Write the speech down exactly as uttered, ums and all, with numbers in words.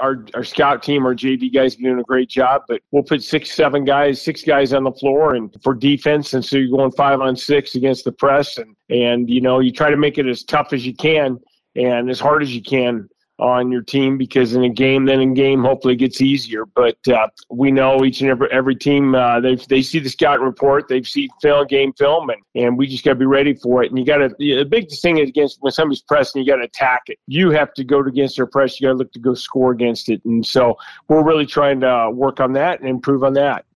our, our scout team, our J V guys are doing a great job, but we'll put six, seven guys, six guys on the floor and for defense. And so you're going five on six against the press. And, and, you know, you try to make it as tough as you can and as hard as you can on your team, because in a game, then in game, hopefully it gets easier. But uh, we know each and every every team, uh, they they see the scouting report, they've seen film, game film, and, and we just got to be ready for it. And you got to, the big thing is against when somebody's pressing, you got to attack it. You have to go against their press. You got to look to go score against it. And so we're really trying to work on that and improve on that.